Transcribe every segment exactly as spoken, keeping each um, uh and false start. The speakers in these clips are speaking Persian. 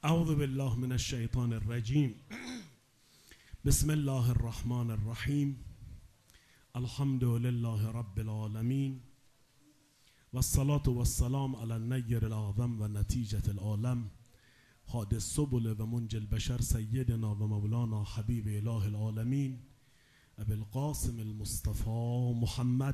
اعوذ بالله من الشیطان الرجیم. بسم الله الرحمن الرحیم. الحمد لله رب العالمین و الصلاة و السلام علی النیر الاعظم و نتیجة العالم هاد السبل و منجی البشر سیدنا و مولانا حبیب اله العالمین ابی القاسم المصطفى محمد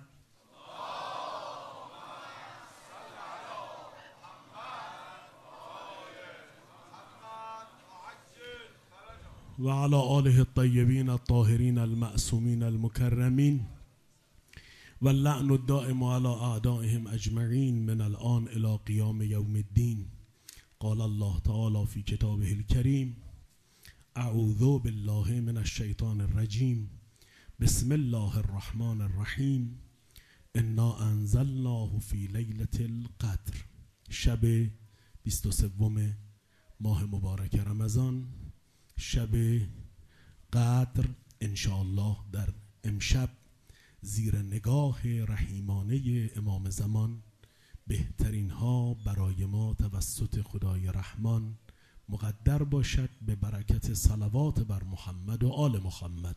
و علی آله الطیبین الطاهرین المعصومین المکرمین و اللعن الدائم علی اعدائهم اجمعین من الآن الی قیام یوم الدین. قال الله تعالی فی کتابه الکریم اعوذ بالله من الشیطان الرجیم. بسم الله الرحمن الرحیم. انا انزلناه فی لیلة القدر. شب بیست و سوم ماه مبارک رمضان، شب قدر، انشاءالله در امشب زیر نگاه رحیمانه امام زمان بهترین ها برای ما توسط خدای رحمان مقدر باشد به برکت صلوات بر محمد و آل محمد.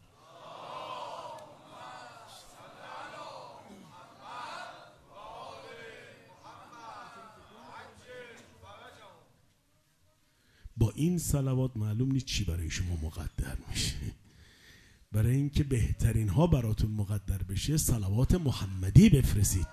با این صلوات معلوم نیست چی برای شما مقدر میشه. برای اینکه بهترین ها براتون مقدر بشه صلوات محمدی بفرستید.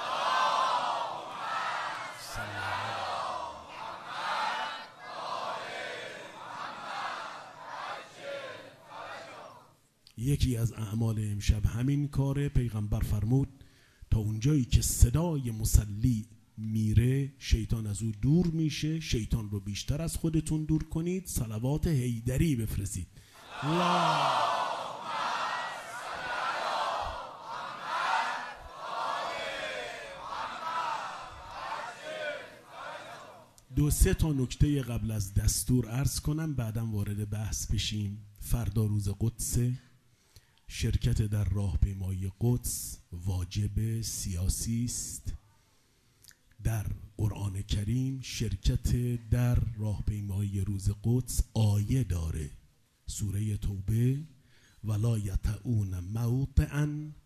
یکی از اعمال امشب همین کاره. پیغمبر فرمود تا اونجایی که صدای مصلی میره شیطان از او دور میشه. شیطان رو بیشتر از خودتون دور کنید. صلوات حیدری بفرستید. دو سه تا نکته قبل از دستور عرض کنم، بعدم وارد بحث بشیم. فردا روز قدس. شرکت در راهپیمایی قدس واجب سیاسی است. در قرآن کریم شرکت در راهپیمایی روز قدس آیه داره. سوره توبه ولا یطئون موطئا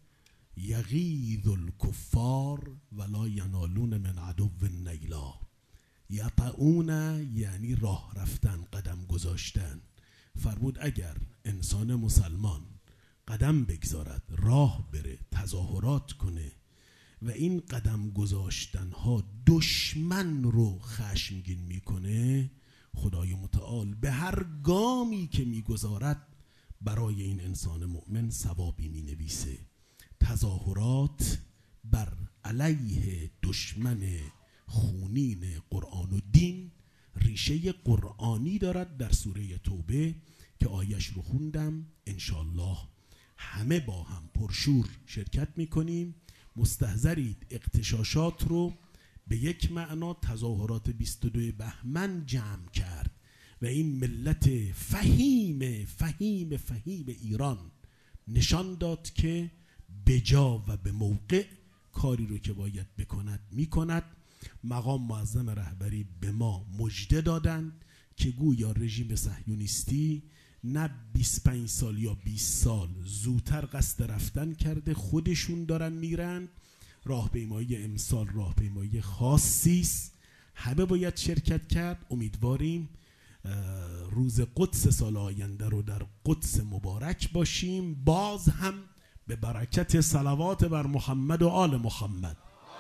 یغیظ الکفار ولا ینالون من عدو نیلا. یطئون یعنی راه رفتن، قدم گذاشتن. فرمود اگر انسان مسلمان قدم بگذارد، راه بره، تظاهرات کنه و این قدم گذاشتن ها دشمن رو خشمگین میکنه، خدای متعال به هر گامی که میگذارد برای این انسان مؤمن ثوابی مینویسه. تظاهرات بر علیه دشمن خونین قرآن و دین ریشه قرآنی دارد در سوره توبه که آیش رو خوندم. انشالله همه با هم پرشور شرکت میکنیم. مستحضرید اغتشاشات رو به یک معنا تظاهرات بیست و دو بهمن جمع کرد و این ملت فهیم فهیم فهیم ایران نشان داد که بجا و به موقع کاری رو که باید بکند میکند. مقام معظم رهبری به ما مژده دادند که گویا رژیم صهیونیستی نه بیست و پنج سال یا بیست سال زودتر قصد رفتن کرده، خودشون دارن میرن. راهپیمایی امسال راهپیمایی خاصی است، همه باید شرکت کرد. امیدواریم روز قدس سال آینده رو در قدس مبارک باشیم، باز هم به برکت صلوات بر محمد و آل محمد.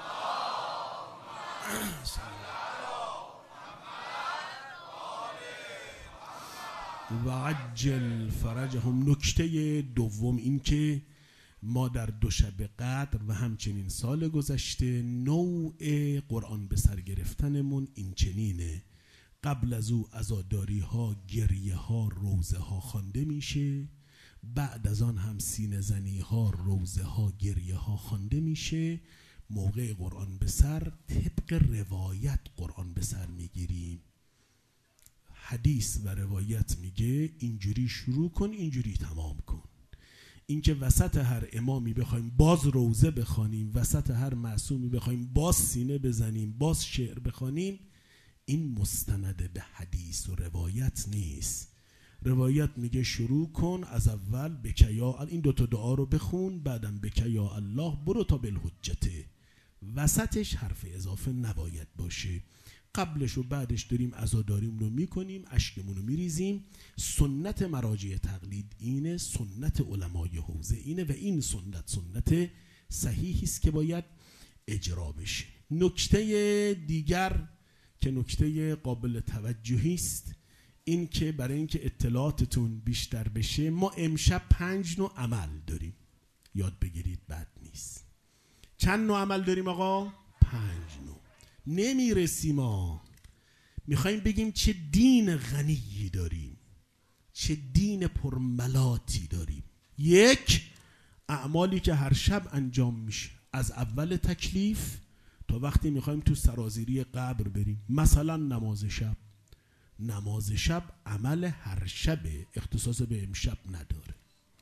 و عجل فرجهم. نکته دوم این که ما در دو شب قدر و همچنین سال گذشته نوع قرآن به سر گرفتنمون این چنینه. قبل از او عزاداری ها، گریه ها، روزه ها خوانده میشه. بعد از آن هم سینه زنی ها، روزه ها، گریه ها خوانده میشه. موقع قرآن به سر طبق روایت قرآن به سر میگیریم. حدیث و روایت میگه اینجوری شروع کن، اینجوری تمام کن. اینکه وسط هر امامی بخوایم باز روزه بخوانیم، وسط هر معصومی بخوایم باز سینه بزنیم، باز شعر بخوانیم، این مستند به حدیث و روایت نیست. روایت میگه شروع کن از اول بکیا، این دوتا دعا رو بخون، بعدم بکیا الله برو تا بالحجته. وسطش حرف اضافه نباید باشه. قبلش و بعدش داریم عزاداریم رو میکنیم، اشکمون رو میریزیم. سنت مراجع تقلید اینه، سنت علمای حوزه اینه و این سنت سنت صحیحی است که باید اجرا بشه. نکته دیگر که نکته قابل توجهی است این که برای اینکه اطلاعاتتون بیشتر بشه، ما امشب پنج نوع عمل داریم. یاد بگیرید بد نیست. چند نوع عمل داریم آقا؟ پنج نوع. نمیرسیم ما میخوایم بگیم چه دین غنیی داریم، چه دین پرملاتی داریم. یک، اعمالی که هر شب انجام میشه، از اول تکلیف تا وقتی میخوایم تو سرازیری قبر بریم. مثلا نماز شب. نماز شب عمل هر شبه، اختصاص به امشب نداره.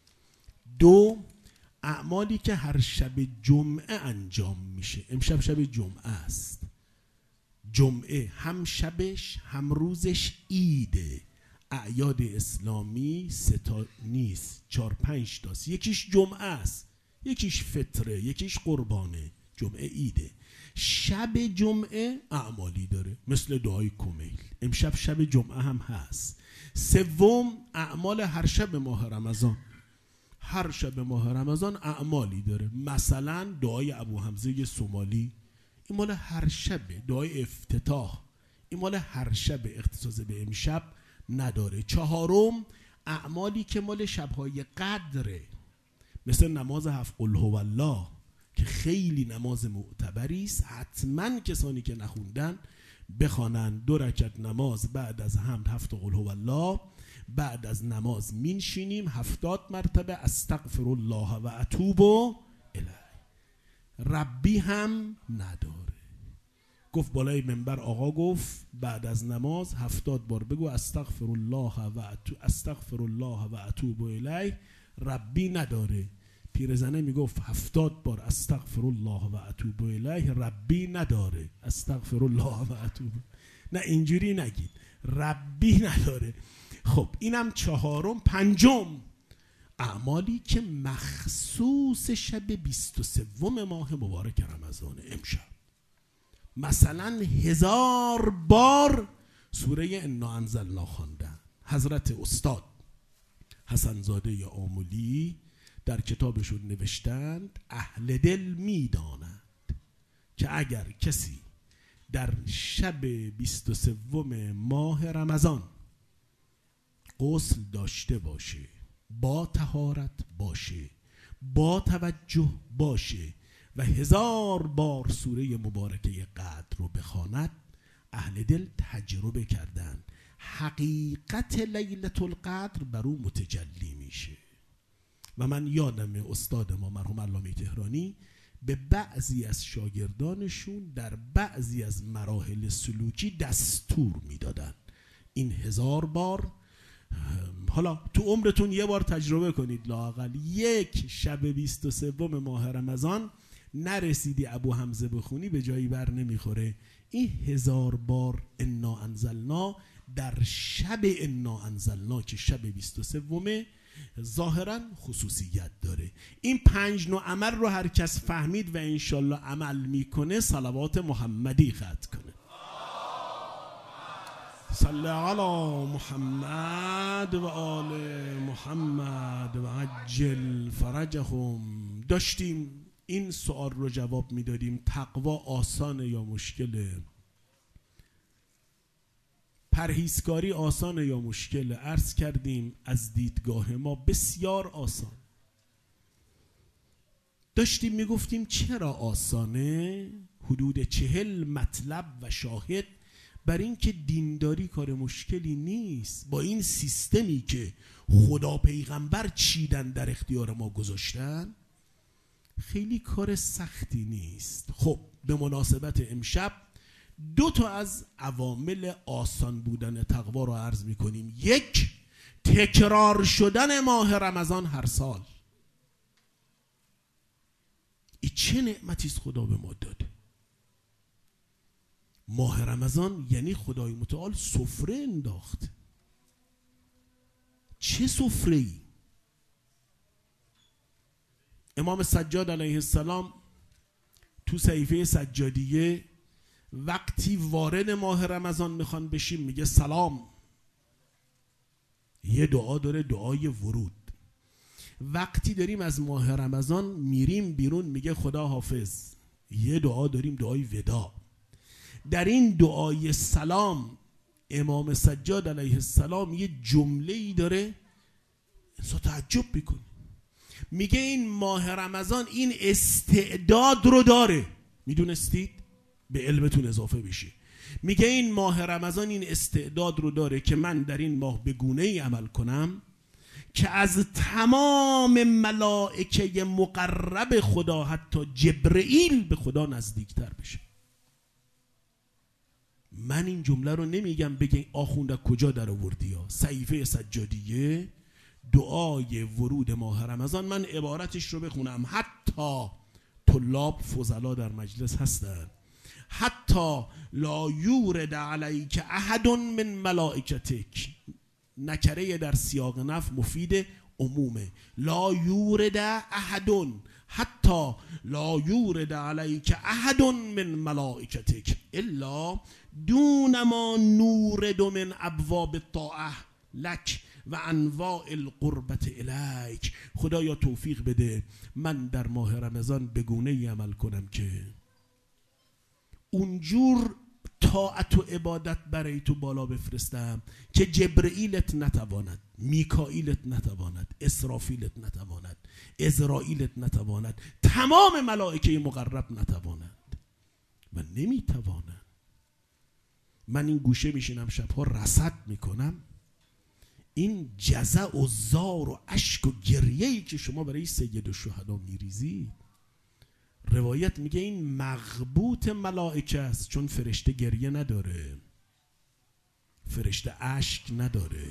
دو، اعمالی که هر شب جمعه انجام میشه. امشب شب جمعه است. جمعه هم شبش هم روزش عیده. اعیاد اسلامی سه تا نیست، چار پنج تاست. یکیش جمعه است، یکیش فطره، یکیش قربانه. جمعه عیده. شب جمعه اعمالی داره مثل دعای کمیل. امشب شب جمعه هم هست. سوم، اعمال هر شب ماه رمضان. هر شب ماه رمضان اعمالی داره. مثلا دعای ابو حمزه سومالی، این مال هر شب. دعای افتتاح، این مال هر شب، اختصاص به امشب نداره. چهارم، اعمالی که مال شبهای قدره، مثل نماز هفت قل هو الله که خیلی نماز معتبری است. حتما کسانی که نخوندن بخوانند. دو رکعت نماز بعد از حمد هفت قل هو الله، بعد از نماز مینشینیم هفتاد مرتبه استغفر الله و اتوب الیه. ربی هم نداره. گفت بالای منبر آقا گفت بعد از نماز هفتاد بار بگو استغفر الله و اتوب استغفر الله و اتوب الیه. ربی نداره. پیرزنه میگفت هفتاد بار استغفر الله و اتوب الیه. ربی نداره. استغفر الله و اتوب. نه اینجوری نگید، ربی نداره. خب اینم چهارم. پنجم، اعمالی که مخصوص شب بیست و سوم ماه مبارک رمضان امشب. مثلا هزار بار سوره انا انزلنا خواندن. حضرت استاد حسن زاده آملی در کتابشون نوشتند اهل دل میدانند که اگر کسی در شب بیست و سوم ماه رمضان غسل داشته باشه، با طهارت باشه، با توجه باشه و هزار بار سوره مبارکه قدر رو بخواند، اهل دل تجربه کردن حقیقت لیلة القدر بر او متجلی میشه. و من یادم استاد ما مرحوم علامه تهرانی به بعضی از شاگردانشون در بعضی از مراحل سلوکی دستور میدادن این هزار بار. حالا تو عمرتون یه بار تجربه کنید، لااقل یک شب بیست و سوم ماه رمضان نرسیدی ابو حمزه بخونی به جایی بر نمیخوره. این هزار بار انا انزلنا در شب انا انزلنا که شب بیست و سومه ظاهرا خصوصیت داره. این پنج نوع عمل رو هر کس فهمید و انشالله عمل میکنه صلوات محمدی ختم کنه. صلی علی محمد و آل محمد و عجل فرجهم. داشتیم این سوال رو جواب میدادیم تقوا آسانه یا مشکله؟ پرهیزکاری آسانه یا مشکله؟ عرض کردیم از دیدگاه ما بسیار آسان. داشتیم میگفتیم چرا آسانه؟ حدود چهل مطلب و شاهد بر این که دینداری کار مشکلی نیست. با این سیستمی که خدا پیغمبر چیدن در اختیار ما گذاشتن خیلی کار سختی نیست. خب به مناسبت امشب دو تا از عوامل آسان بودن تقوا رو عرض میکنیم. یک، تکرار شدن ماه رمضان هر سال. این چه نعمتی است خدا به ما داده. ماه رمضان یعنی خدای متعال سفره انداخت. چه سفره ای؟ امام سجاد علیه السلام تو صحیفه سجادیه وقتی وارد ماه رمضان میخوان بشیم میگه سلام. یه دعا داره، دعای ورود. وقتی داریم از ماه رمضان میریم بیرون میگه خدا حافظ. یه دعا داریم، دعای ودا. در این دعای سلام امام سجاد علیه السلام یه جمله ای داره انسان تعجب میکنه. میگه این ماه رمضان این استعداد رو داره. میدونستید؟ به علمتون اضافه بشه. میگه این ماه رمضان این استعداد رو داره که من در این ماه به گونه ای عمل کنم که از تمام ملائکه مقرب خدا حتی جبرئیل به خدا نزدیکتر بشه. من این جمله رو نمیگم بگه آخونده کجا در آوردی ها. صحیفه سجادیه دعای ورود ماه رمضان. من عبارتش رو بخونم. حتی طلاب فضلا در مجلس هستن. حتی لا یورد علیک احد من ملائکتک. نکره در سیاق نفی مفید عمومه. لا یورد احد، حتی لا یورد علیک احد من ملائکتک الا دون ما نورد من ابواب الطاعه لک و انواع القربت الیک. خدایا توفیق بده من در ماه رمضان به گونه‌ای عمل کنم که اونجور طاعت و عبادت برای تو بالا بفرستم که جبرئیلت نتواند، میکائیلت نتواند، اسرافیلت نتواند، ازرائیلت نتواند، تمام ملائکه مقرب نتوانند و نمیتوانند. من این گوشه میشینم شبها رصد میکنم این جزع و زار و اشک و گریه‌ای که شما برای سید الشهدا میریزید. روایت میگه این مغبوط ملائکه است، چون فرشته گریه نداره، فرشته اشک نداره.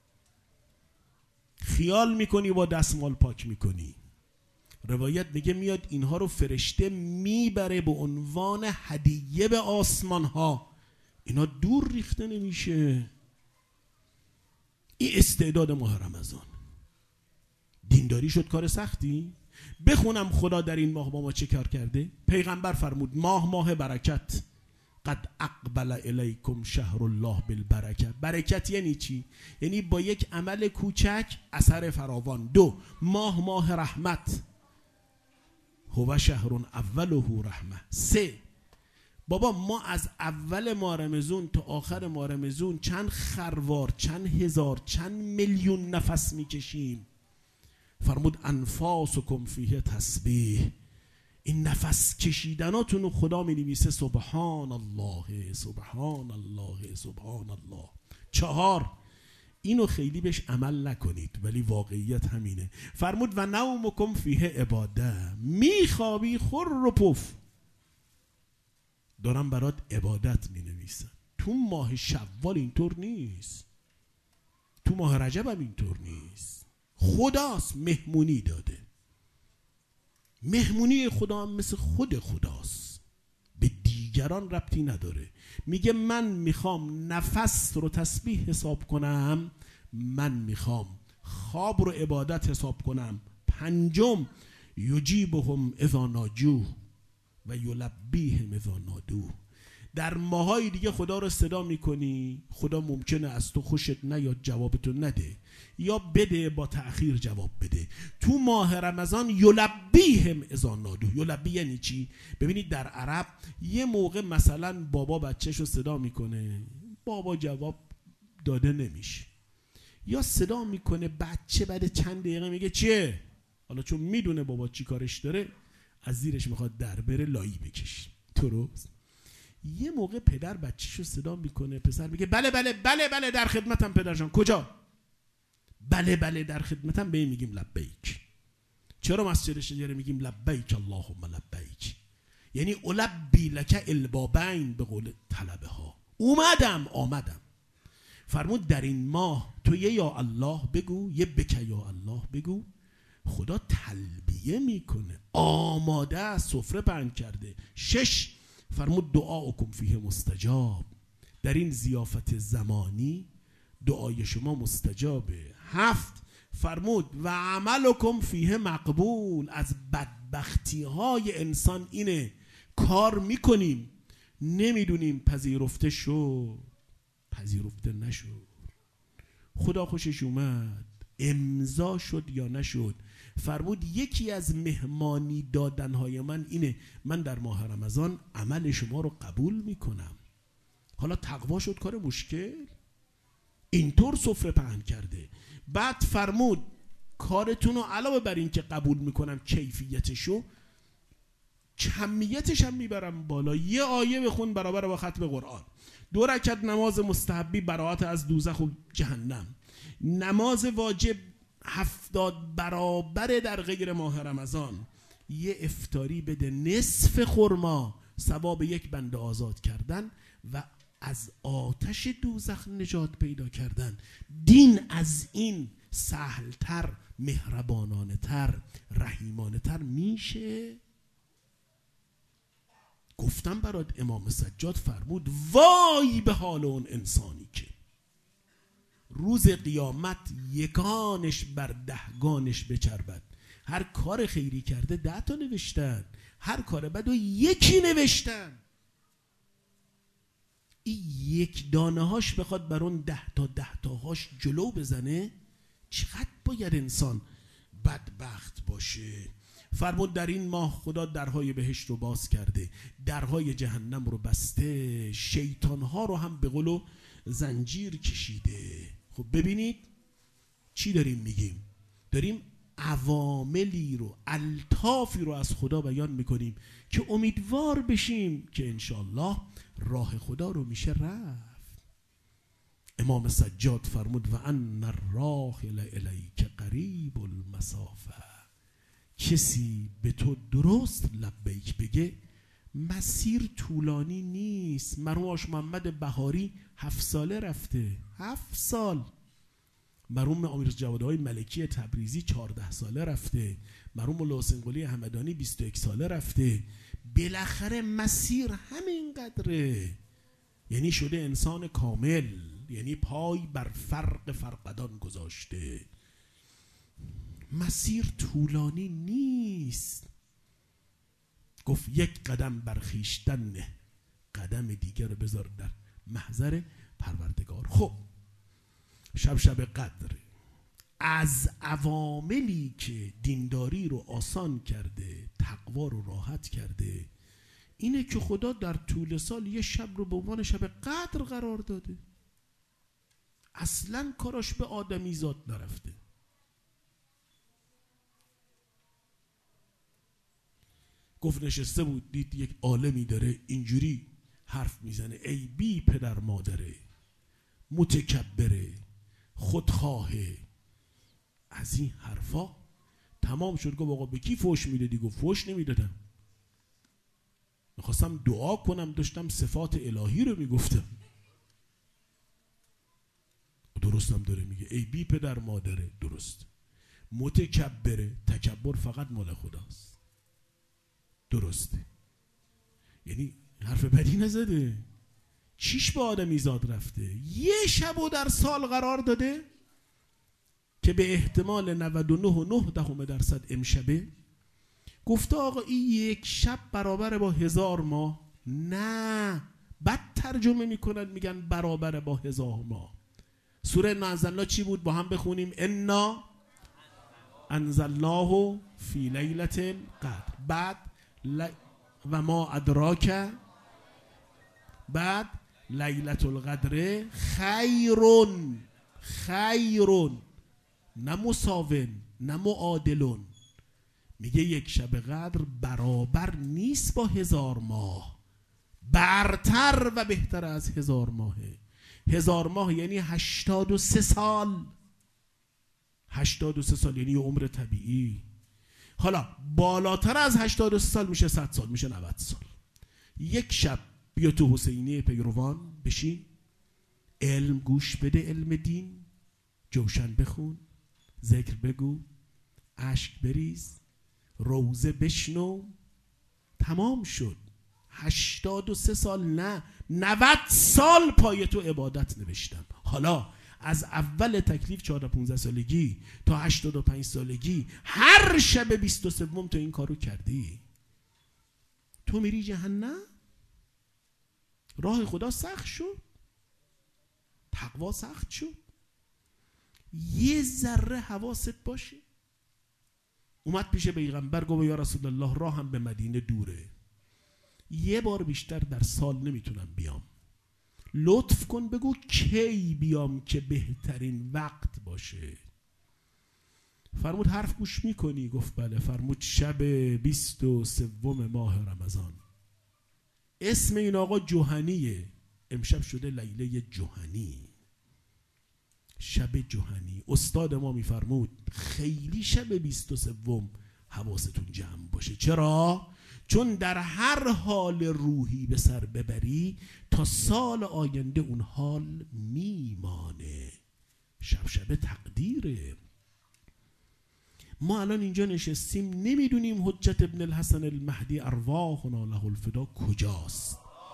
خیال میکنی با دستمال پاک میکنی. روایت میگه میاد اینها رو فرشته میبره به عنوان هدیه به آسمان ها. اینا دور ریخته نمیشه. این استعداد ماه رمضان. دینداری شد کار سختی؟ بخونم خدا در این ماه با ما چه کار کرده. پیغمبر فرمود ماه ماه برکت، قد اقبل الیکم شهر الله بالبرکه. برکت یعنی چی؟ یعنی با یک عمل کوچک اثر فراوان. دو، ماه ماه رحمت، هو شهر اوله رحمه. سه، بابا ما از اول ماه رمضان تا آخر ماه رمضان چند خروار، چند هزار، چند میلیون نفس میکشیم. فرمود انفاسکم فیه تسبیح. این نفس کشیدناتون رو خدا می نویسه سبحان الله سبحان الله سبحان الله. چهار، اینو خیلی بهش عمل نکنید ولی واقعیت همینه. فرمود و نومکم فیه عباده. میخوابی خور و پف، دارم برات عبادت می نویسن. تو ماه شوال اینطور نیست، تو ماه رجب هم اینطور نیست. خداست مهمونی داده. مهمونی خدا هم مثل خود خداست، به دیگران ربطی نداره. میگه من میخوام نفس رو تسبیح حساب کنم، من میخوام خواب رو عبادت حساب کنم. پنجم، یجیبهم اذا ناجوه و یلبیهم اذا نادوه. در ماهای دیگه خدا رو صدا میکنی، خدا ممکنه از تو خوشت نیاد، جوابتو نده یا بده با تأخیر جواب بده. تو ماه رمضان یلبیهم اذا نادوه. یلبی یعنی چی؟ ببینید در عرب یه موقع مثلا بابا بچهشو صدا میکنه، بابا جواب داده نمیشه، یا صدا میکنه بچه بعد چند دقیقه میگه چیه؟ حالا چون میدونه بابا چی کارش داره از زیرش میخواد در بره لایی بکشه. درست؟ یه موقع پدر بچه‌شو صدا میکنه، پسر میگه بله بله بله بله در خدمتم پدرجان. کجا؟ بله بله در خدمتم. به این میگیم لبیک. چرا مسجد شجره میگیم لبیک اللهم لبیک؟ یعنی البی لک البابین به قول طلبه ها. اومدم آمدم. فرمود در این ماه تو یه یا الله بگو، یه بک یا الله بگو. خدا تلبیه میکنه، آماده سفره پهن کرده. شش، فرمود دعاؤکم فیه مستجاب، در این ضیافت زمانی دعای شما مستجابه. هفت فرمود و عملکم فیه مقبول، از بدبختی های انسان اینه کار میکنیم نمیدونیم پذیرفته شد پذیرفته نشد، خدا خوشش اومد امضا شد یا نشد. فرمود یکی از مهمانی دادنهای من اینه من در ماه رمضان عمل شما رو قبول میکنم. حالا تقوا شد کار مشکل، اینطور سفره پهن کرده. بعد فرمود کارتون رو علاوه بر این که قبول میکنم کیفیتشو، کمیتش هم میبرم بالا. یه آیه بخون برابر با ختم قرآن، دو رکعت نماز مستحبی براءت از دوزخ و جهنم، نماز واجب هفتاد برابر در غیر ماه رمضان، یه افطاری بده نصف خرما ثواب یک بنده آزاد کردن و از آتش دوزخ نجات پیدا کردن. دین از این سهلتر، مهربانانه تر، رحیمانه تر میشه؟ گفتم برات امام سجاد فرمود وای به حال اون انسانی که روز قیامت یکانش بر دهگانش بچربد. هر کار خیری کرده ده تا نوشتن، هر کار بد و یکی نوشتن. این یک دانه هاش بخواد بر اون ده تا ده تاهاش جلو بزنه، چقدر باید انسان بدبخت باشه. فرمود در این ماه خدا درهای بهشت رو باز کرده، درهای جهنم رو بسته، شیطانها رو هم به قولو زنجیر کشیده. خب ببینید چی داریم میگیم؟ داریم عواملی رو، الطافی رو از خدا بیان میکنیم که امیدوار بشیم که انشالله راه خدا رو میشه رفت. امام سجاد فرمود و ان الراحل الیک قریب المسافه، کسی به تو درست لبیک بگه مسیر طولانی نیست. مرحوم آش محمد بهاری هفت ساله رفته، هفت سال. مرحوم امیر جوادهای ملکی تبریزی چهارده ساله رفته، مرحوم مولا حسین قلی همدانی بیست و یک ساله رفته. بالاخره مسیر همین قدره، یعنی شده انسان کامل، یعنی پای بر فرق فرقدان گذاشته. مسیر طولانی نیست. گفت یک قدم بر خویشتن نه، قدم دیگر رو بذار در محضر پروردگار. خب شب شب قدر از عواملی که دینداری رو آسان کرده، تقوا رو راحت کرده، اینه که خدا در طول سال یه شب رو به عنوان شب قدر قرار داده. اصلا کاراش به آدمی ذات نرفته. گفت نشسته بود دید یک عالمی داره اینجوری حرف میزنه، ای بی پدر مادره، متکبره، خودخواهه، از این حرفا. تمام شد. گفت آقا به کی فوش میدادی؟ گفت فوش نمیدادم، میخواستم دعا کنم، داشتم صفات الهی رو میگفتم. درستم داره میگه، ای بی پدر مادره، درست. متکبره، تکبر فقط مال خداست، درسته. یعنی حرف بدی نزده. چیش به آدمی زاد رفته؟ یه شبو در سال قرار داده که به احتمال نود و نه و نه دهم درصد امشبه. گفته آقا این یک شب برابر با هزار ماه. نه، بد ترجمه میکنن میگن برابر با هزار ماه. سوره انا انزلنا چی بود؟ با هم بخونیم. انا انزلناه فی لیلة القدر. بعد ل... و ما ادراک، بعد لیلة القدر خیرون، خیرون، نه مساون نه معادلون. میگه یک شب قدر برابر نیست با هزار ماه، برتر و بهتر از هزار ماهه. هزار ماه یعنی هشتاد و سه سال، هشتاد و سه سال یعنی عمر طبیعی. حالا بالاتر از هشتاد و سه سال میشه صد سال، میشه نود سال. یک شب بیا تو حسینی پیروان بشین، علم گوش بده، علم دین، جوشن بخون، ذکر بگو، اشک بریز، روزه بشنو، تمام شد. هشتاد و سه سال نه نود سال پای تو عبادت نوشتم. حالا از اول تکلیف چهارده پانزده سالگی تا هشتاد و پنج سالگی هر شب بیست و سوم تو این کارو کردی، تو میری جهنم؟ راه خدا سخت شد، تقوا سخت شد. یه ذره حواست باشه. اومد پیش پیغمبر گفت یا رسول الله راهم به مدینه دوره، یه بار بیشتر در سال نمیتونم بیام، لطف کن بگو کی بیام که بهترین وقت باشه. فرمود حرف گوش میکنی؟ گفت بله. فرمود شب بیست و سوم ماه رمضان. اسم این آقا جهنیه، امشب شده لیله جهنی، شب جهنی. استاد ما میفرمود خیلی شب بیست و سوم حواستون جمع باشه. چرا؟ چون در هر حال روحی به سر ببری تا سال آینده اون حال میمانه. شب شب تقدیره. ما الان اینجا نشستیم نمیدونیم حجت ابن الحسن المهدی ارواحنا له الفدا کجاست.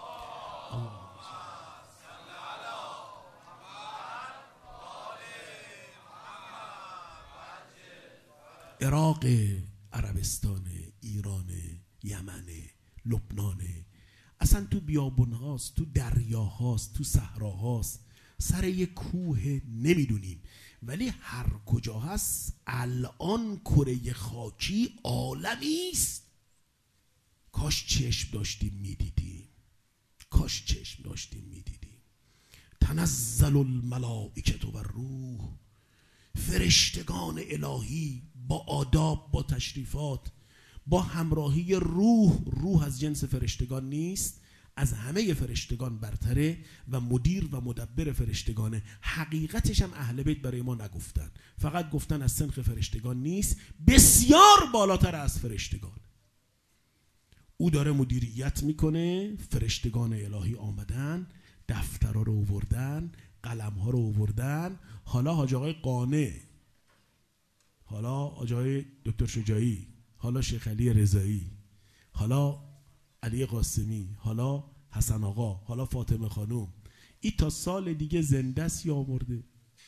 عراق، عربستان، ایران، یمن، لبنان، اصلا تو بیابون هاست، تو دریا هاست، تو صحرا هاست، سر یک کوه نمیدونیم، ولی هر کجا هست الان کره خاکی عالمی است. کاش چشم داشتیم میدیدیم، کاش چشم داشتیم میدیدیم. تنزل الملائکه و روح، فرشتگان الهی با آداب، با تشریفات، با همراهی روح. روح از جنس فرشتگان نیست، از همه فرشتگان برتره و مدیر و مدبر فرشتگانه. حقیقتش هم اهل بیت برای ما نگفتن، فقط گفتن از سنخ فرشتگان نیست، بسیار بالاتر از فرشتگان. او داره مدیریت میکنه. فرشتگان الهی آمدن، دفترها رو آوردن، قلمها رو آوردن. حالا حاج آقای قانع، حالا حاج آقای دکتر شجاعی، حالا شیخ علی رضایی، حالا علی قاسمی، حالا حسن آقا، حالا فاطمه خانوم، این تا سال دیگه زنده است یا مرده؟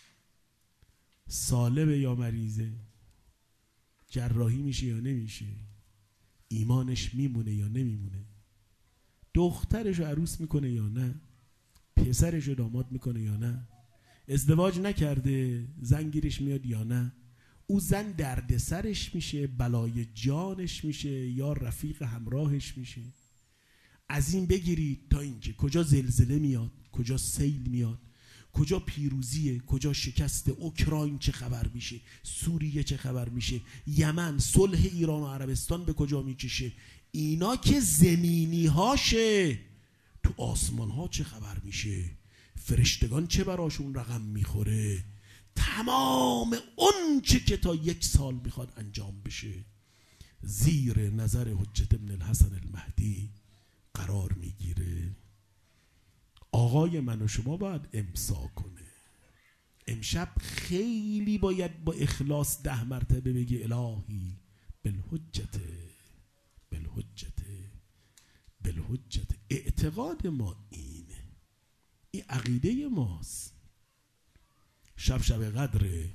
سالمه یا مریضه؟ جراحی میشه یا نمیشه؟ ایمانش میمونه یا نمیمونه؟ دخترشو عروس میکنه یا نه؟ پسرشو داماد میکنه یا نه؟ ازدواج نکرده زنگیرش میاد یا نه؟ او زن درد سرش میشه، بلای جانش میشه، یا رفیق همراهش میشه. از این بگیرید تا اینکه کجا زلزله میاد، کجا سیل میاد، کجا پیروزیه، کجا شکست، اوکراین چه خبر میشه، سوریه چه خبر میشه، یمن، صلح ایران و عربستان به کجا میکشه. اینا که زمینی هاشه. تو آسمان ها چه خبر میشه، فرشتگان چه براشون رقم میخوره، تمام اون چه که تا یک سال میخواد انجام بشه زیر نظر حجت ابن الحسن المهدی قرار میگیره. آقای من و شما باید امسا کنه. امشب خیلی باید با اخلاص ده مرتبه بگی الهی بالحجت بالحجت بالحجت. اعتقاد ما اینه، این عقیده ماست. شب شب قدره،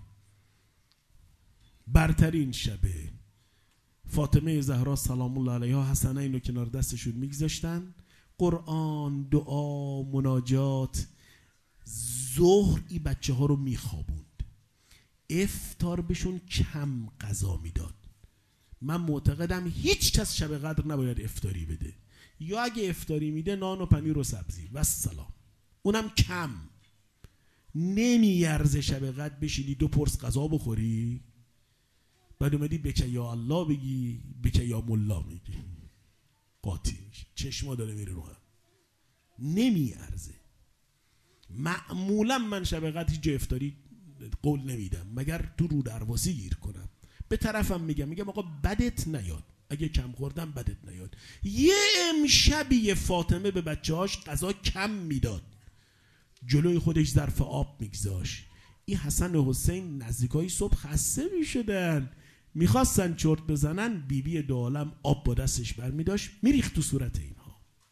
برترین شبه. فاطمه زهرا سلام الله علیها حسنه اینو کنار دستشون میگذاشتن، قرآن، دعا، مناجات. ظهر ای بچه ها رو میخوابوند، افطار بهشون کم غذا میداد. من معتقدم هیچ کس شب قدر نباید افطاری بده، یا اگه افطاری میده نان و پنیر و سبزی و سلام، اونم کم. نمیارزه شب قدر بشینی دو پرس غذا بخوری بعد اومدی بکه یا الله بگی، بکه یا ملا میگی، قاطی میشه، چشما داره میره رو هم. نمیارزه. معمولا من شب قدر هیچ جا افطاری قول نمیدم مگر تو رو درواسی گیر کنم. به طرفم میگم میگم آقا بدت نیاد، اگه کم خوردم بدت نیاد. یه امشبی فاطمه به بچه هاش غذا کم میداد، جلوی خودش ظرف آب میگذاشت. این حسن و حسین نزدیکای صبح خسته میشدن، میخواستن چرت بزنن، بیبی دو عالم آب با دستش برمیداشت میریخت تو صورت اینها.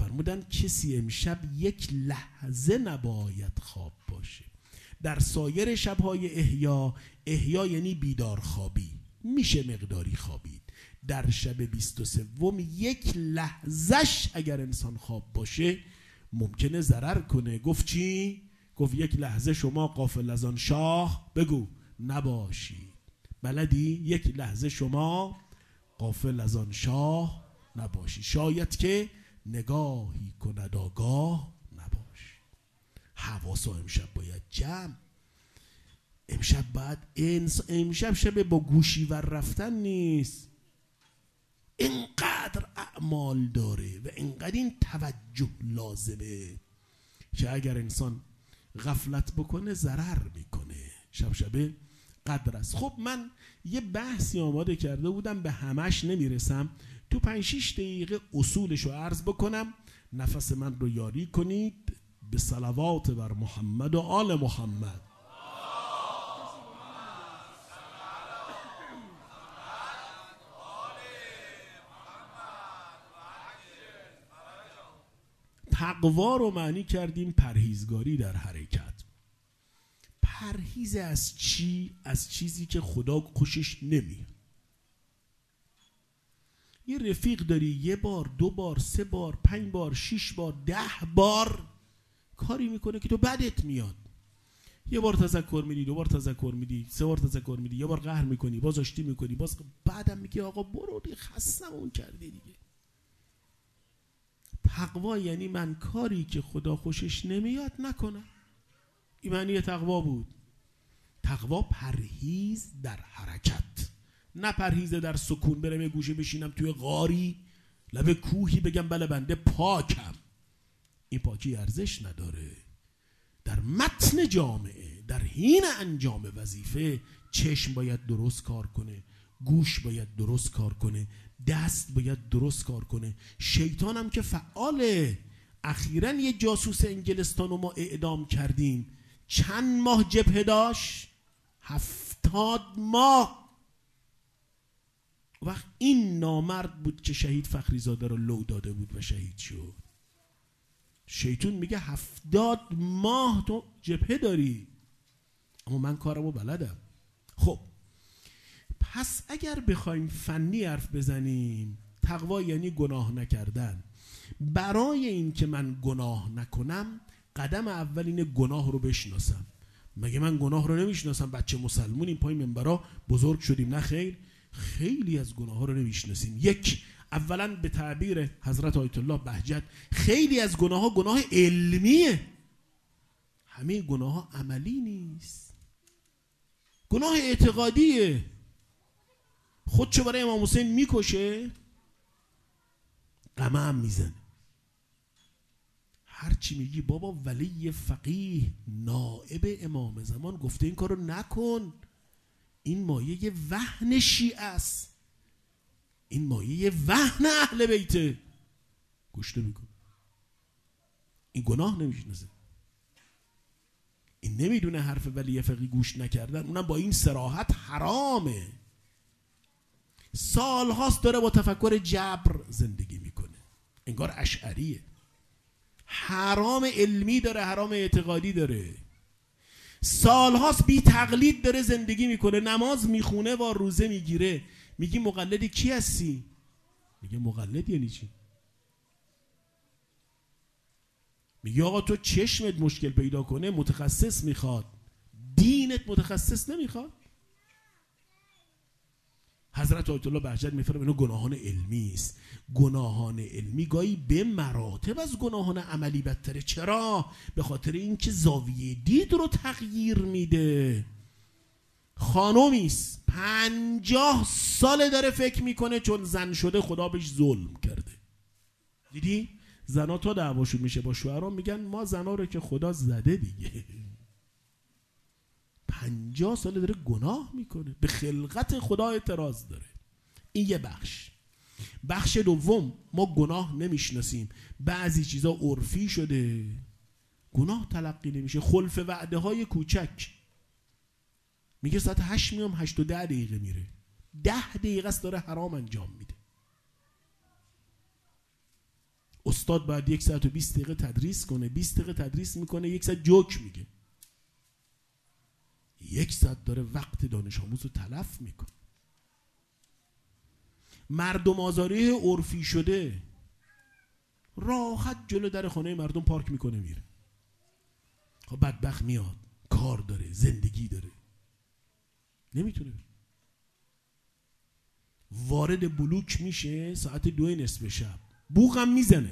فرمودن کسی امشب یک لحظه نباید خواب باشه. در سایر شبهای احیا، احیا یعنی بیدار خوابی، میشه مقداری خوابید. در شب بیست و سوم یک لحظهش اگر انسان خواب باشه ممکنه ضرر کنه. گفت چی؟ گفت یک لحظه شما غافل از آن شاه بگو نباشید. بلدی؟ یک لحظه شما غافل از آن شاه نباشی، شاید که نگاهی کند آگاه نباشی. حواسا امشب باید جمع. امشب باید انس... امشب شب با گوشیور رفتن نیست. اینقدر اعمال داره و اینقدر این توجه لازمه که اگر انسان غفلت بکنه ضرر میکنه. شب شب قدر است. خب من یه بحثی آماده کرده بودم، به همش نمیرسم، تو پنج شیش دقیقه اصولش رو عرض بکنم. نفس من رو یاری کنید به صلوات بر محمد و آل محمد. تقوا رو معنی کردیم پرهیزگاری در حرکت. پرهیز از چی؟ از چیزی که خدا خوشش نمیاد. یه رفیق داری یه بار، دو بار، سه بار، پنج بار، شش بار، ده بار کاری میکنه که تو بدت میاد. یه بار تذکر میدی، دو بار تذکر میدی، سه بار تذکر میدی، یه بار قهر میکنی، باز آشتی میکنی، باز بعدم میگی آقا برو دی خستمون کردی دیگه. تقوا یعنی من کاری که خدا خوشش نمیاد نکنم. این معنی تقوا بود. تقوا پرهیز در حرکت، نه پرهیز در سکون. برم یه گوشه بشینم توی غاری لب کوهی بگم بله بنده پاکم. این پاکی ارزش نداره. در متن جامعه، در حین انجام وظیفه، چشم باید درست کار کنه، گوش باید درست کار کنه، دست باید درست کار کنه. شیطان هم که فعاله. اخیراً یه جاسوس انگلستان رو ما اعدام کردیم. چند ماه جبهه داشت؟ هفتاد ماه. وقت این نامرد بود که شهید فخریزاده رو لو داده بود و شهید شد. شیطان میگه هفتاد ماه تو جبهه داری، اما من کارمو بلدم. خب پس اگر بخوایم فنی حرف بزنیم، تقوا یعنی گناه نکردن. برای این که من گناه نکنم، قدم اول اینه گناه رو بشناسم. مگه من گناه رو نمیشناسم؟ بچه مسلمون این پای منبرا بزرگ شدیم، نه خیر؟ خیلی از گناه ها رو نمیشناسیم. یک، اولا به تعبیر حضرت آیت الله بهجت، خیلی از گناه ها گناه علمیه، همه گناه ها عملی نیست. گناه اعتقادیه. خودشو برای امام حسین میکشه، قمه هم میزنه. هرچی میگی بابا ولی فقیه نائب امام زمان گفته این کارو نکن، این مایه وهن شیعه است، این مایه وهن اهل بیته، گوش نمیکن. این گناه نمیشناسه، این نمیدونه حرف ولی فقیه گوش نکردن، اونم با این صراحت حرامه. سال هاست داره با تفکر جبر زندگی میکنه، انگار اشعریه. حرام علمی داره، حرام اعتقادی داره. سال هاست بی تقلید داره زندگی میکنه، نماز میخونه و روزه میگیره. میگی مقلد کی هستی؟ میگه مقلد یعنی چی؟ میگه آقا تو چشمت مشکل پیدا کنه متخصص میخواد، دینت متخصص نمیخواد. حضرت آیت الله بهجت میفرمایند اینو گناهان علمی است. گناهان علمی گاهی به مراتب از گناهان عملی بدتره. چرا؟ به خاطر اینکه زاویه دید رو تغییر میده. خانومی است پنجاه ساله داره فکر میکنه چون زن شده خدا بهش ظلم کرده. دیدی؟ زنا تا دعواشون میشه با شوهران میگن ما زنا رو که خدا زده دیگه. پنجاه ساله داره گناه میکنه، به خلقت خدا اعتراض داره. این یه بخش. بخش دوم، ما گناه نمیشناسیم، بعضی چیزا عرفی شده، گناه تلقی نمیشه. خلف وعده های کوچک، میگه ساعت هشت میام هشت و ده دقیقه میره، ده دقیقه است داره حرام انجام میده. استاد باید یک ساعت و بیست دقیقه تدریس کنه، بیست دقیقه تدریس میکنه، یک ساعت جوک میگه، یک ساعت داره وقت دانش آموز رو تلف میکنه. مردم آزاری عرفی شده، راحت جلو در خانه مردم پارک میکنه میره. خب بدبخت میاد، کار داره، زندگی داره، نمیتونه بره. وارد بلوک میشه ساعت دو نصف شب، بوقم میزنه.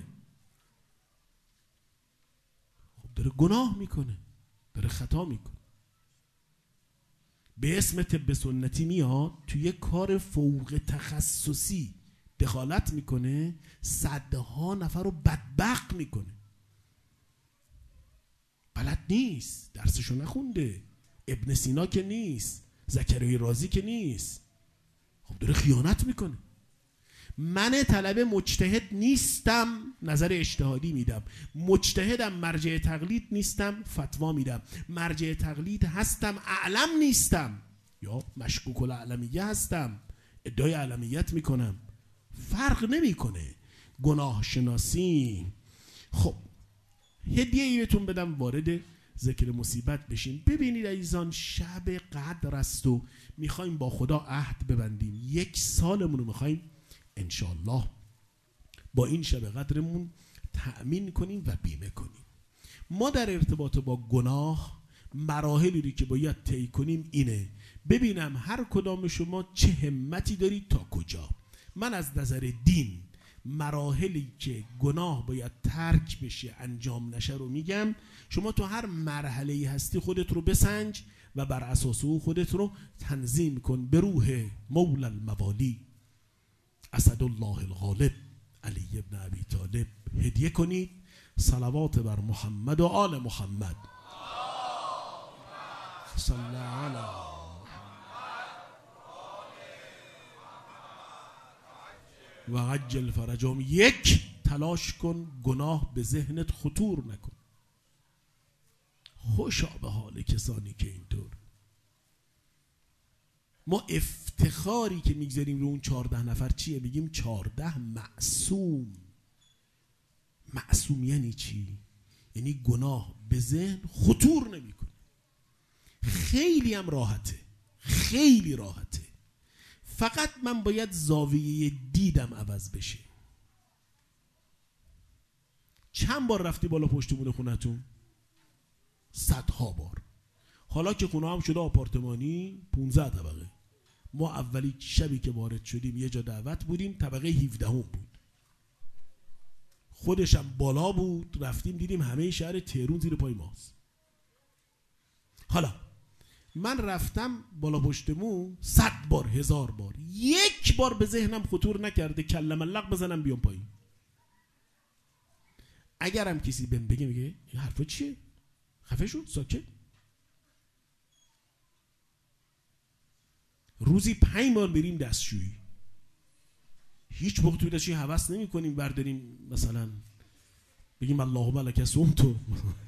خب داره گناه میکنه، داره خطا میکنه. به اسم طب سنتی میاد توی یک کار فوق تخصصی دخالت میکنه، صدها نفر رو بدبخت میکنه. بلد نیست، درسشو نخونده، ابن سینا که نیست، زکریا رازی که نیست. خب داره خیانت میکنه. من طلبه مجتهد نیستم، نظر اجتهادی میدم. مجتهدم، مرجع تقلید نیستم، فتوا میدم. مرجع تقلید هستم، اعلم نیستم، یا مشکوک الاعلمیه هستم، ادعای اعلمیت میکنم. فرق نمیکنه. گناه شناسی. خب هدیه ای بهتون بدم وارد ذکر مصیبت بشیم. ببینید عزیزان، شب قدر است و میخوایم با خدا عهد ببندیم، یک سالمون رو میخوایم انشالله با این شب قدرمون تأمین کنیم و بیمه کنیم. ما در ارتباط با گناه مراحلی که باید طی کنیم اینه. ببینم هر کدام شما چه همتی دارید تا کجا. من از نظر دین مراحلی که گناه باید ترک بشه، انجام نشه رو میگم. شما تو هر مرحله‌ای هستی خودت رو بسنج و بر اساس او خودت رو تنظیم کن. به روح مولا الموالی اسدالله الغالب علی ابن ابی طالب هدیه کنید. صلوات بر محمد و آل محمد. صلی علی و عجل فرجهم. یک، تلاش کن گناه به ذهنت خطور نکن. خوشا به حال کسانی که اینطور. ما افتخاری که میگذاریم رو اون چارده نفر چیه؟ میگیم چارده معصوم. معصوم یعنی چی؟ یعنی گناه به ذهن خطور نمیکنه. خیلی هم راحته، خیلی راحته. فقط من باید زاویه دیدم عوض بشه. چند بار رفتی بالا پشت بون خونتون؟ صدها بار. حالا که خونه هم شده آپارتمانی پونزده طبقه. ما اولی شبی که وارد شدیم یه جا دعوت بودیم، طبقه هفده هم بود، خودش هم بالا بود. رفتیم دیدیم همه شهر تهران زیر پای ماست. حالا من رفتم بالا پشتمون صد بار، هزار بار، یک بار به ذهنم خطور نکرده کلم اللق بزنم بیام پایین. اگرم کسی بهم بگه میگه این حرفا چیه؟ خفه شو، ساکت. روزی پنج بار بریم دستشویی، هیچ موقع توی دستشویی هوس نمی کنیم برداریم مثلا بگیم اللهم لک صمت.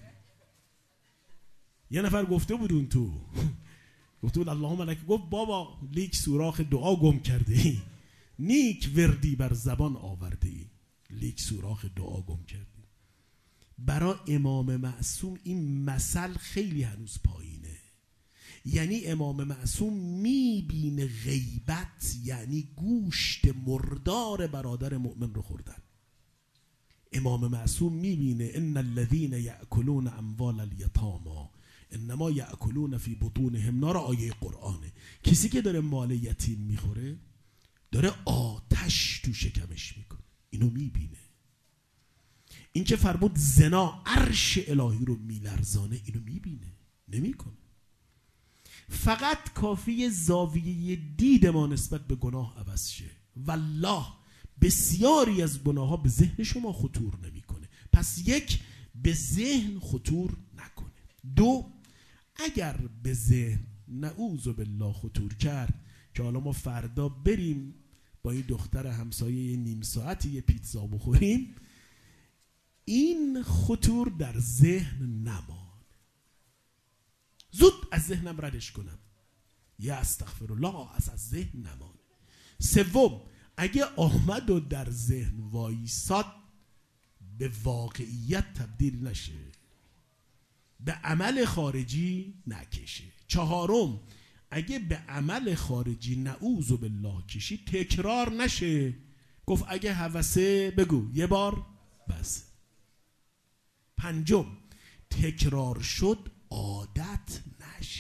یه نفر گفته بود اون تو گفته بود اللهم لک، گفت بابا لیک سوراخ دعا گم کرده ای، نیک وردی بر زبان آورده ای، لیک سوراخ دعا گم کرده. برای امام معصوم این مثل خیلی هنوز پایینه. یعنی امام معصوم میبینه غیبت یعنی گوشت مردار برادر مؤمن رو خوردن. امام معصوم میبینه ان الذين يأكلون اموال اليتامى انما یأکلون فی بطونهم نار. آیه قرآنه. کسی که داره مال یتیم میخوره داره آتش تو شکمش میکنه. اینو میبینه. این که فرمود زنا عرش الهی رو میلرزانه، اینو میبینه، نمیکنه. فقط کافی زاویه دید ما نسبت به گناه عوض شه. والله بسیاری از گناه ها به ذهن شما خطور نمیکنه. پس یک، به ذهن خطور نکنه. دو، اگر به ذهن نعوذ بالله خطور کرد که حالا ما فردا بریم با این دختر همسایه نیم ساعتی یه پیتزا بخوریم، این خطور در ذهن نمان، زود از ذهنم ردش کنم، یا استغفرالله، از از ذهن نمان. سوم، اگه آمد و در ذهن وایساد به واقعیت تبدیل نشه، به عمل خارجی نکشه. چهارم، اگه به عمل خارجی نعوذ بالله کشی تکرار نشه. گفت اگه هوسه بگو یه بار بس. پنجم، تکرار شد عادت نشه.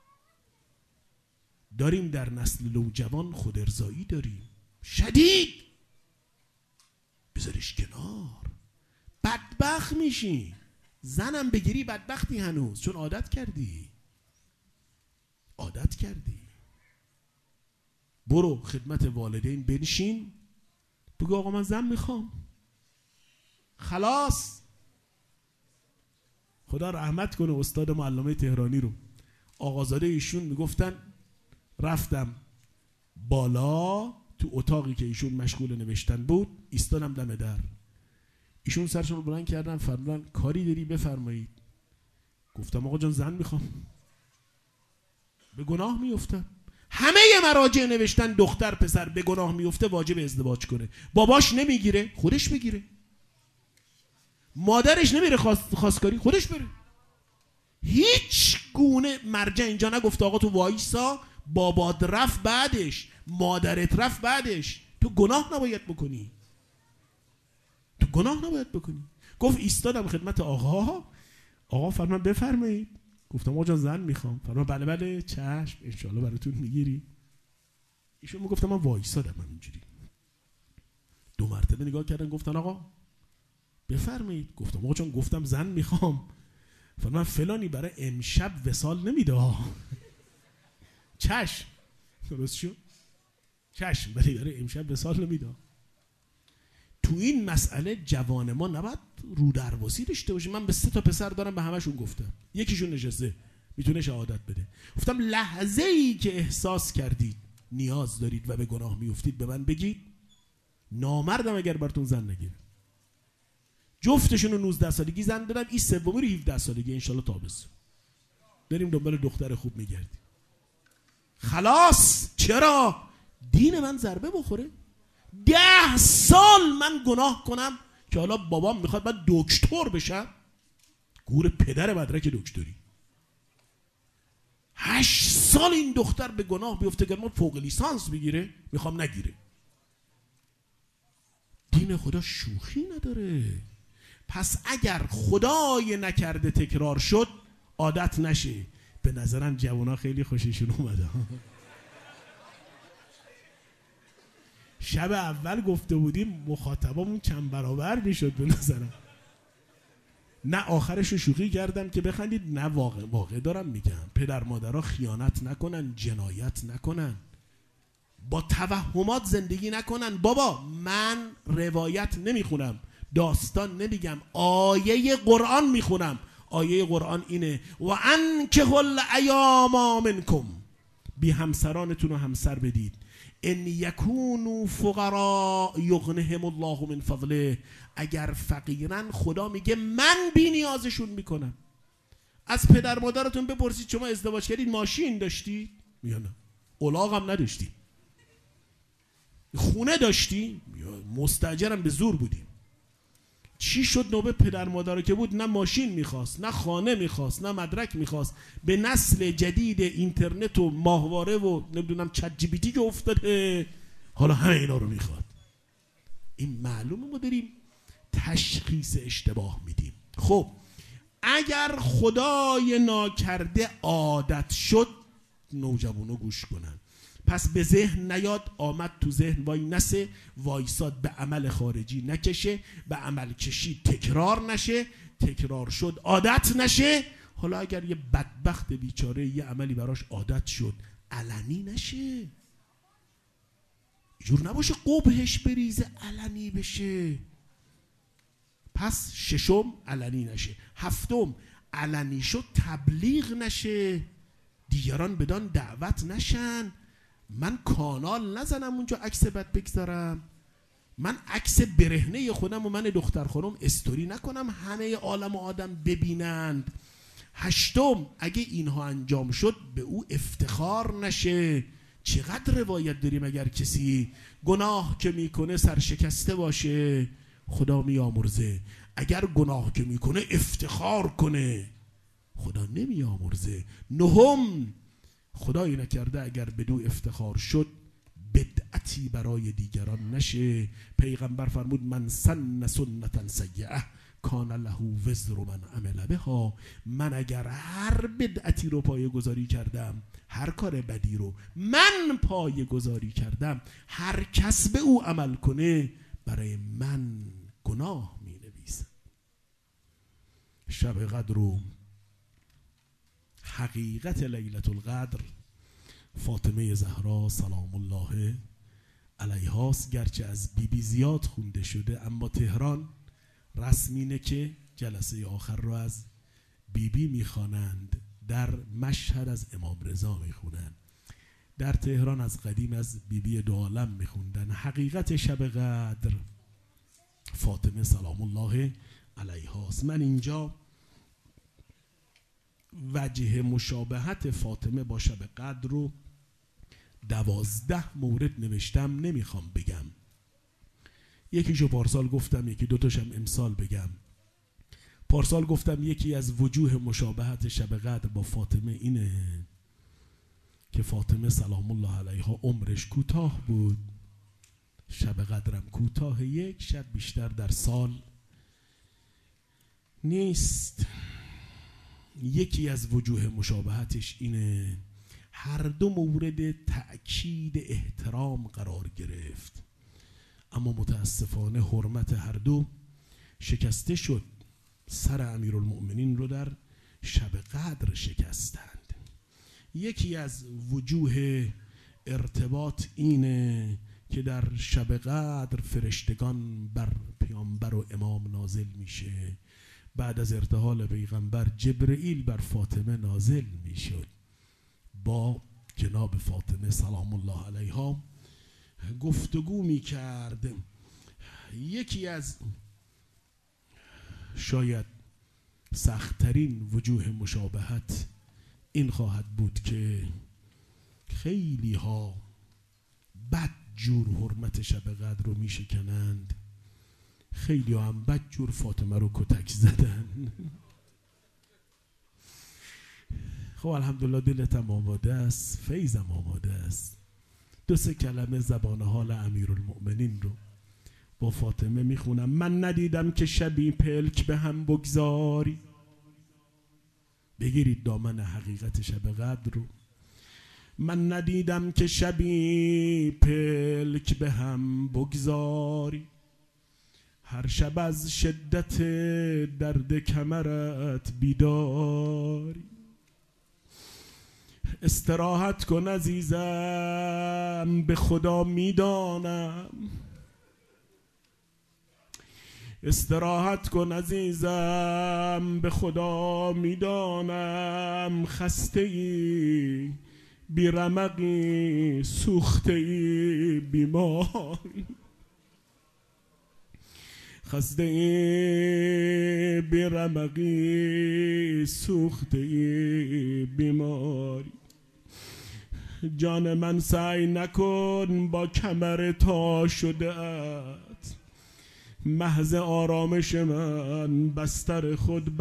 داریم در نسل نوجوان خود ارضایی داریم شدید، بذارش کنار، بدبخت میشی. زنم بگیری بدبختی هنوز، چون عادت کردی عادت کردی. برو خدمت والدین بنشین، بگو آقا من زن میخوام، خلاص. خدا رحمت کنه استاد معلمه تهرانی رو. آقازاده ایشون میگفتن رفتم بالا تو اتاقی که ایشون مشغول نوشتن بود، ایستادم دم در. ایشون سرشون رو بلند کردن، فرمودن کاری داری بفرمایید. گفتم آقا جان زن میخوام. به گناه میافتم. همه مراجع نوشتن دختر پسر به گناه میفته واجب ازدواج کنه. باباش نمیگیره خودش بگیره، مادرش نمیره خواست خواستگاری خودش بره. هیچ گونه مرجع اینجا نگفته آقا تو وایسا بابات رفت بعدش، مادرت رفت بعدش، تو گناه نباید بکنی، تو گناه نباید بکنی. گفت ایستادم خدمت آقا، آقا فرمان بفرمایید. گفتم آقا جان زن میخوام. فرمان بله بله چشم انشالله براتون میگیری. ایشون میگفتم من وایسادم همینجوری. دو مرتبه نگاه کردن گفتن آقا بفرمایید. گفتم آقا جان گفتم زن میخوام. فرمان فلانی برای امشب وصال نمیده. چشم درست شد، چشم برای برای امشب وصال نمیده. تو این مسئله جوان ما نباید رو درواسی داشته باشه. من به سه تا پسر دارم به همشون گفتم، یکیشون نشسته میتونه شهادت بده. گفتم لحظه ای که احساس کردید نیاز دارید و به گناه میافتید به من بگید، نامردم اگر براتون زن نگیره. جفتشون رو نوزده سالگی زن دادم، این سومی رو هفده سالگی انشالله تابستون بریم دنبال دختر خوب میگردیم. خلاص. چرا؟ دین من ضربه بخوره؟ ده سال من گناه کنم که حالا بابام میخواد من دکتر بشم؟ گور پدر مدرک دکتری. هشت سال این دختر به گناه بیفته که ما فوق لیسانس بگیره، میخوام نگیره. دین خدا شوخی نداره. پس اگر خدای نکرده تکرار شد عادت نشه. به نظرم جوانا خیلی خوششون اومده. شب اول گفته بودیم مخاطبامون چند برابر میشد به نظرم. نه آخرش رو شوخی کردم که بخندید، نه واقع واقع دارم میگم. پدر مادرها خیانت نکنن، جنایت نکنن، با توهمات زندگی نکنن. بابا من روایت نمیخونم، داستان نمیگم، آیه قرآن میخونم. آیه قرآن اینه و انکحوا الایام منکم، بی همسرانتون رو همسر بدید. ان یکونوا فقراء یغنهم الله من فضله، اگر فقیرن خدا میگه من بی نیازشون میکنم. از پدر مادرتون بپرسید شما ازدواج کردید ماشین داشتی؟ یا نه. الاغ هم نداشتی. خونه داشتی؟ مستاجرم به زور بودیم. چی شد نوبه پدر مادر که بود نه ماشین میخواست، نه خانه میخواست، نه مدرک میخواست. به نسل جدید اینترنت و ماهواره و نمیدونم چت جی پی تی که افتاده حالا همه اینا رو میخواد. این معلومه ما داریم تشخیص اشتباه میدیم. خب اگر خدای ناکرده عادت شد، نوجوانو گوش کنن. پس به ذهن نیاد، آمد تو ذهن وای نسه، وایساد به عمل خارجی نکشه، به عمل کشی تکرار نشه، تکرار شد عادت نشه. حالا اگر یه بدبخت بیچاره یه عملی براش عادت شد علنی نشه، جور نباشه قبحش بریزه علنی بشه. پس ششم علنی نشه. هفتم علنی شد تبلیغ نشه، دیگران بدان دعوت نشن. من کانال نزنم اونجا عکس بد بگذارم، من عکس برهنه خودم و من دختر خانم استوری نکنم همه عالم و آدم ببینند. هشتم اگه اینها انجام شد به او افتخار نشه. چقدر روایت داریم اگر کسی گناه که میکنه سرشکسته باشه خدا میامرزه، اگر گناه که میکنه افتخار کنه، خدا نمی آمرزه. نهم، خدایی نکرده اگر بدو افتخار شد بدعتی برای دیگران نشه. پیغمبر فرمود من سن سنتا سیئه کان له وزر من عمل بها. من اگر هر بدعتی رو پایه گذاری کردم، هر کار بدی رو من پایه گذاری کردم، هر کس به او عمل کنه برای من گناه می نویسم. شب قدر رو حقیقت لیلة القدر فاطمه زهرا سلام الله علیهاست. گرچه از بی بی زیاد خونده شده، اما تهران رسم اینه که جلسه آخر رو از بی بی میخوانند، در مشهد از امام رضا میخونند، در تهران از قدیم از بی بی دو عالم میخوندن. حقیقت شب قدر فاطمه سلام الله علیهاست. من اینجا وجه مشابهت فاطمه با شب قدر رو دوازده مورد نوشتم، نمیخوام بگم. یکیشو پارسال گفتم، یکی دوتاشم امسال بگم. پارسال گفتم یکی از وجوه مشابهت شب قدر با فاطمه اینه که فاطمه سلام الله علیها عمرش کوتاه بود، شب قدرم کوتاه، یک شب بیشتر در سال نیست. یکی از وجوه مشابهتش اینه هر دو مورد تأکید احترام قرار گرفت، اما متاسفانه حرمت هر دو شکسته شد. سر امیرالمؤمنین رو در شب قدر شکستند. یکی از وجوه ارتباط اینه که در شب قدر فرشتگان بر پیامبر و امام نازل میشه. بعد از ارتحال پیغمبر جبرئیل بر فاطمه نازل میشد، با جناب فاطمه سلام الله علیها گفتگو میکرد. یکی از شاید سخت‌ترین وجوه مشابهت این خواهد بود که خیلی ها بد جور حرمت شب قدر رو میشکنند، خیلی ها هم بد جور فاطمه رو کتک زدن. خب الحمدلله دلتم آماده است، فیضم آماده است. دو سه کلمه زبان حال امیرالمؤمنین رو با فاطمه میخونم. من ندیدم که شبی پلک به هم بگذاری. بگیرید دامن حقیقت شب قدر رو. من ندیدم که شبی پلک به هم بگذاری، هر شب از شدت درد کمرت بیداری. استراحت کن عزیزم به خدا میدانم، استراحت کن عزیزم به خدا میدانم. خسته ای بی رمقی سوخته ای بیماری، خسته ای بی رمقی سوخته ای بیماری. جان من سعی نکن با کمر تا شده ات، محض آرامش من بستر خود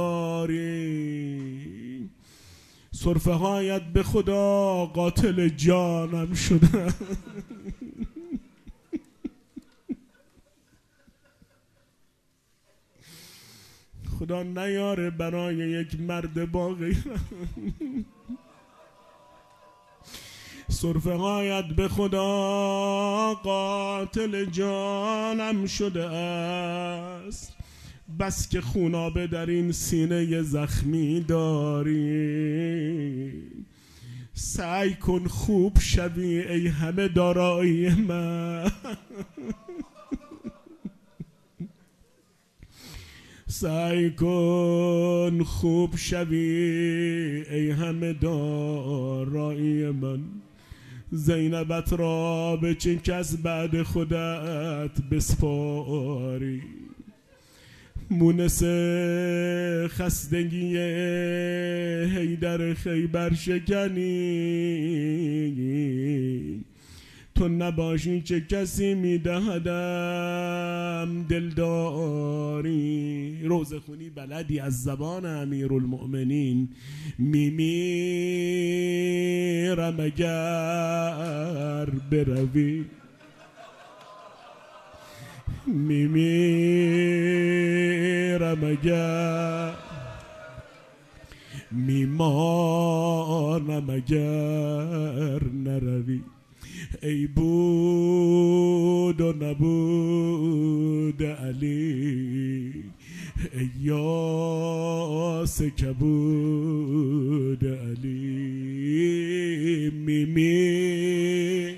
برداری. صرفه هایت به خدا قاتل جانم شده. خدا نیاره برای یک مرد با غیرت. صرفه هایت به خدا قاتل جانم شده است، بس که خونابه در این سینه زخمی داری. سعی کن خوب شوی ای همه دارایی من، سعی کن خوب شوی ای همه دارایی من. زینبت را به چه کس بعد خودت بسپاری. مونس خستگی حیدر خیبر شکنی، تو نباشی چه کسی میدهدم دلداری. روزه خونی بلدی از زبان امیرالمؤمنین، میمیرم اگر بروی، میمیرم اگر، میمانم اگر نروی. ای بود و نبود علی، ای یاس کبود علی، میمی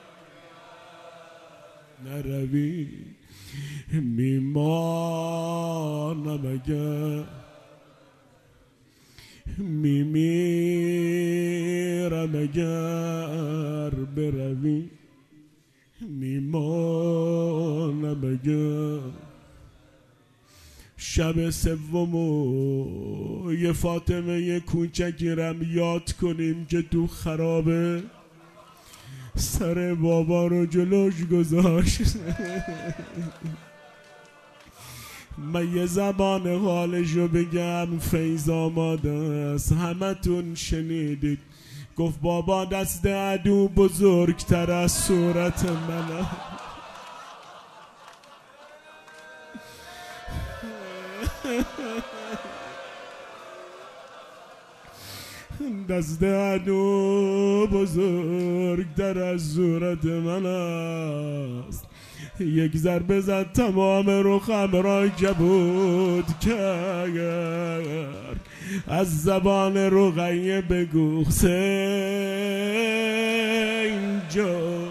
نروی، میمانم اگر، میمیرم اگر بروی، میمانم اگر. شب سومو یه فاطمه یه کوچکیرم یاد کنیم که تو خرابه سر بابا رو جلوش گذاشت. من یه زبان حالشو بگم، فیض آماده است، همه تون شنیدید. گفت بابا دست عدو بزرگتر از صورت منه. دست عدو بزرگتر از صورت من است. یک ضربه زد تمام رخم را کبود کرد. از زبان رقیه بگو حسین جان